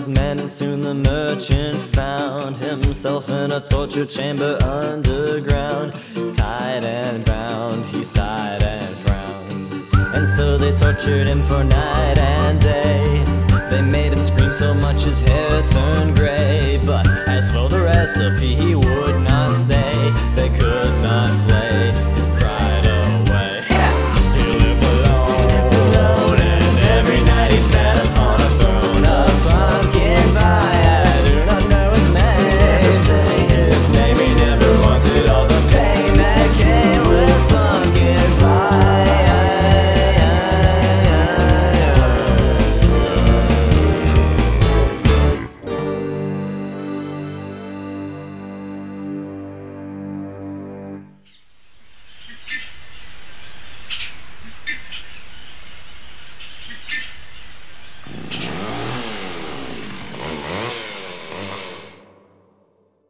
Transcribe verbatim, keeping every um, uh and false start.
his men, and soon the merchant found himself in a torture chamber underground. Tied and bound, he sighed and frowned, and so they tortured him for night and day. They made him scream so much his hair turned gray, but as for the recipe he would not say. They could not fly